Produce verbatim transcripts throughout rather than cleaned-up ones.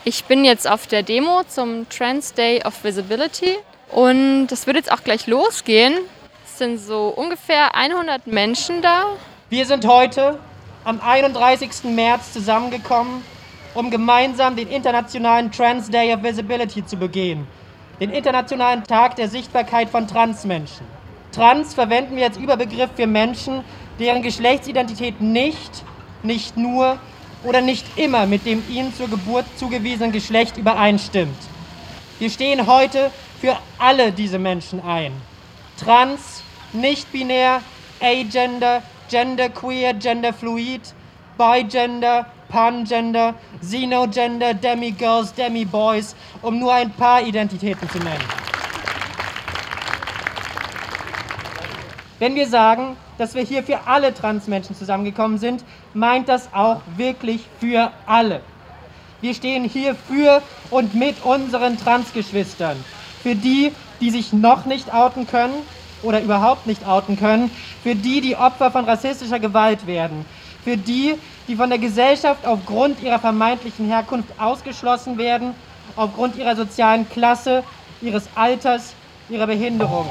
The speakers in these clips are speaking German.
Ich bin jetzt auf der Demo zum Trans Day of Visibility und es wird jetzt auch gleich losgehen. Es sind so ungefähr hundert Menschen da. Wir sind heute am einunddreißigsten März zusammengekommen, um gemeinsam den internationalen Trans Day of Visibility zu begehen. Den internationalen Tag der Sichtbarkeit von Transmenschen. Trans verwenden wir als Überbegriff für Menschen, deren Geschlechtsidentität nicht, nicht nur oder nicht immer mit dem ihnen zur Geburt zugewiesenen Geschlecht übereinstimmt. Wir stehen heute für alle diese Menschen ein. Trans, nicht-binär, agender, genderqueer, genderfluid, bigender, pangender, xenogender, demigirls, demiboys, um nur ein paar Identitäten zu nennen. Wenn wir sagen, dass wir hier für alle Transmenschen zusammengekommen sind, meint das auch wirklich für alle. Wir stehen hier für und mit unseren Transgeschwistern. Für die, die sich noch nicht outen können oder überhaupt nicht outen können. Für die, die Opfer von rassistischer Gewalt werden. Für die, die von der Gesellschaft aufgrund ihrer vermeintlichen Herkunft ausgeschlossen werden, aufgrund ihrer sozialen Klasse, ihres Alters, ihrer Behinderung.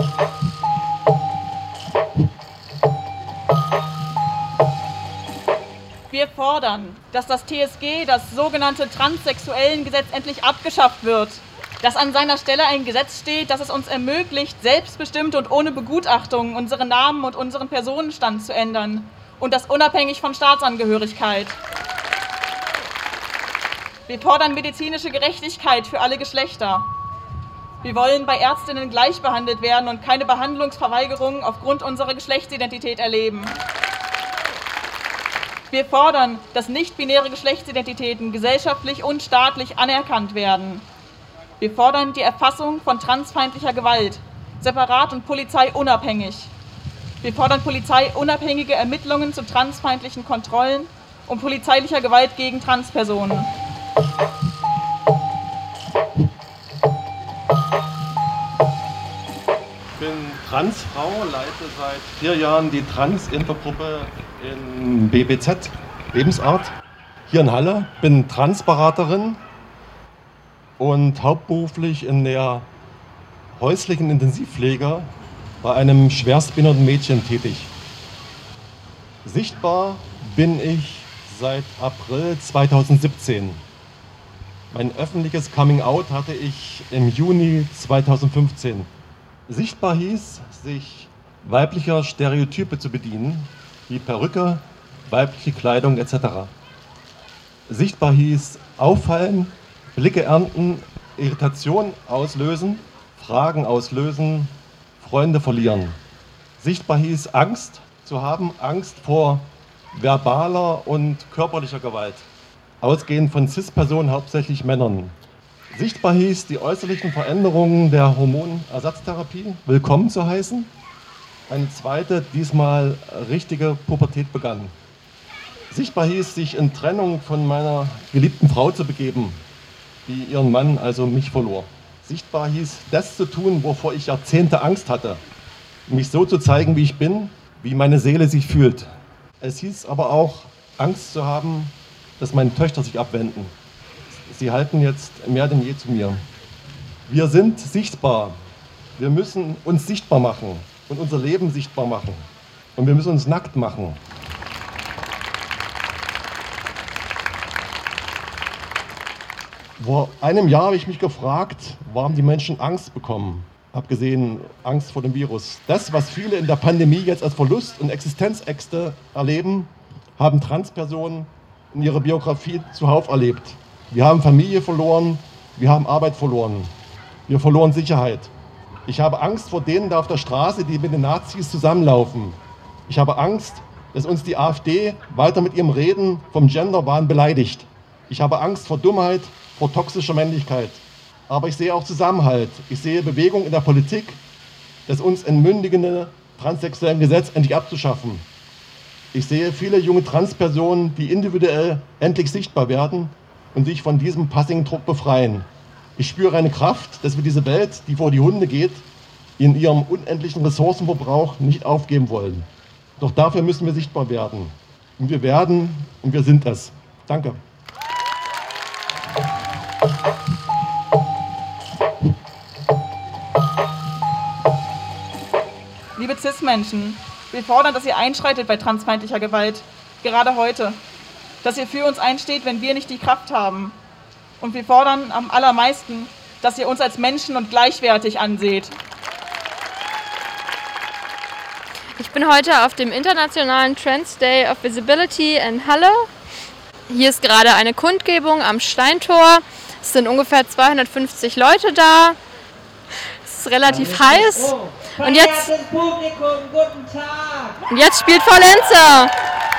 Wir fordern, dass das T S G, das sogenannte Transsexuellengesetz, endlich abgeschafft wird. Dass an seiner Stelle ein Gesetz steht, das es uns ermöglicht, selbstbestimmt und ohne Begutachtung unseren Namen und unseren Personenstand zu ändern. Und das unabhängig von Staatsangehörigkeit. Wir fordern medizinische Gerechtigkeit für alle Geschlechter. Wir wollen bei Ärztinnen gleich behandelt werden und keine Behandlungsverweigerung aufgrund unserer Geschlechtsidentität erleben. Wir fordern, dass nicht-binäre Geschlechtsidentitäten gesellschaftlich und staatlich anerkannt werden. Wir fordern die Erfassung von transfeindlicher Gewalt, separat und polizeiunabhängig. Wir fordern polizeiunabhängige Ermittlungen zu transfeindlichen Kontrollen und polizeilicher Gewalt gegen Transpersonen. Ich bin Transfrau, leite seit vier Jahren die Trans-Intergruppe in B B Z, Lebensart, hier in Halle. Bin Transberaterin und hauptberuflich in der häuslichen Intensivpflege bei einem schwerstbehinderten Mädchen tätig. Sichtbar bin ich seit April zweitausendsiebzehn. Mein öffentliches Coming-out hatte ich im Juni zweitausendfünfzehn. Sichtbar hieß, sich weiblicher Stereotype zu bedienen, wie Perücke, weibliche Kleidung et cetera. Sichtbar hieß auffallen, Blicke ernten, Irritation auslösen, Fragen auslösen, Freunde verlieren. Sichtbar hieß Angst zu haben, Angst vor verbaler und körperlicher Gewalt, ausgehend von Cis-Personen, hauptsächlich Männern. Sichtbar hieß, die äußerlichen Veränderungen der Hormonersatztherapie willkommen zu heißen. Eine zweite, diesmal richtige Pubertät begann. Sichtbar hieß, sich in Trennung von meiner geliebten Frau zu begeben, die ihren Mann, also mich, verlor. Sichtbar hieß, das zu tun, wovor ich Jahrzehnte Angst hatte. Mich so zu zeigen, wie ich bin, wie meine Seele sich fühlt. Es hieß aber auch, Angst zu haben, dass meine Töchter sich abwenden. Sie halten jetzt mehr denn je zu mir. Wir sind sichtbar. Wir müssen uns sichtbar machen und unser Leben sichtbar machen. Und wir müssen uns nackt machen. Vor einem Jahr habe ich mich gefragt, warum die Menschen Angst bekommen. Abgesehen Angst vor dem Virus. Das, was viele in der Pandemie jetzt als Verlust und Existenzängste erleben, haben Transpersonen in ihrer Biografie zuhauf erlebt. Wir haben Familie verloren, wir haben Arbeit verloren, wir verloren Sicherheit. Ich habe Angst vor denen da auf der Straße, die mit den Nazis zusammenlaufen. Ich habe Angst, dass uns die AfD weiter mit ihrem Reden vom Genderwahn beleidigt. Ich habe Angst vor Dummheit, vor toxischer Männlichkeit. Aber ich sehe auch Zusammenhalt. Ich sehe Bewegung in der Politik, das uns entmündigende transsexuellen Gesetz endlich abzuschaffen. Ich sehe viele junge Transpersonen, die individuell endlich sichtbar werden und sich von diesem passiven Druck befreien. Ich spüre eine Kraft, dass wir diese Welt, die vor die Hunde geht, in ihrem unendlichen Ressourcenverbrauch nicht aufgeben wollen. Doch dafür müssen wir sichtbar werden. Und wir werden und wir sind es. Danke. liebe Cis-Menschen, wir fordern, dass ihr einschreitet bei transfeindlicher Gewalt, gerade heute. Dass ihr für uns einsteht, wenn wir nicht die Kraft haben. Und wir fordern am allermeisten, dass ihr uns als Menschen und gleichwertig anseht. Ich bin heute auf dem internationalen Trans Day of Visibility in Halle. Hier ist gerade eine Kundgebung am Steintor. Es sind ungefähr zweihundertfünfzig Leute da. Es ist relativ heiß. Und jetzt, Publikum, guten Tag. und jetzt spielt Faulenzer.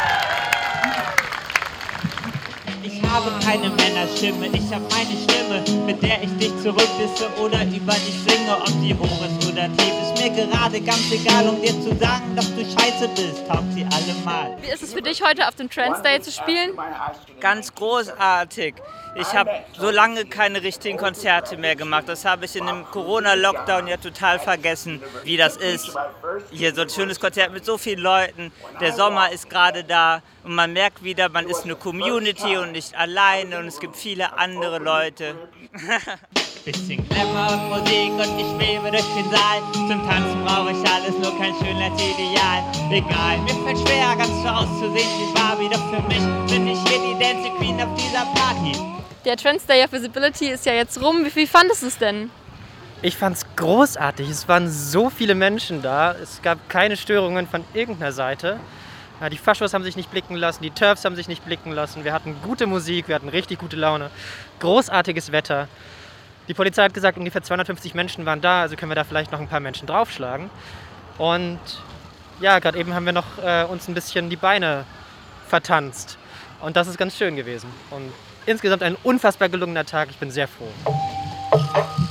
Ich habe keine Männerstimme, ich habe meine Stimme, mit der ich dich zurückdisse oder über dich singe. Ob die hoch ist oder tief, ist mir gerade ganz egal, um dir zu sagen, dass du scheiße bist, taugt sie allemal. Wie ist es für dich, heute auf dem Trans Day zu spielen? Ganz großartig. Ich habe so lange keine richtigen Konzerte mehr gemacht. Das habe ich in dem Corona-Lockdown ja total vergessen, wie das ist. Hier so ein schönes Konzert mit so vielen Leuten. Der Sommer ist gerade da und man merkt wieder, man ist eine Community und nicht alleine und es gibt viele andere Leute. Bisschen Glamour und Musik und ich schwebe durch den Saal. Zum Tanzen brauche ich alles, nur kein Schönheitsideal. Egal, mir fällt schwer, ganz so auszusehen wie Barbie. Doch für mich bin ich hier die Dancing Queen auf dieser Party. Der Trans Day of Visibility ist ja jetzt rum. Wie, wie fandest du es denn? Ich fand's großartig. Es waren so viele Menschen da. Es gab keine Störungen von irgendeiner Seite. Ja, die Faschos haben sich nicht blicken lassen, die Turfs haben sich nicht blicken lassen. Wir hatten gute Musik, wir hatten richtig gute Laune. Großartiges Wetter. Die Polizei hat gesagt, ungefähr zweihundertfünfzig Menschen waren da, also können wir da vielleicht noch ein paar Menschen draufschlagen. Und ja, gerade eben haben wir noch äh, uns ein bisschen die Beine vertanzt. Und das ist ganz schön gewesen. Und insgesamt ein unfassbar gelungener Tag. Ich bin sehr froh.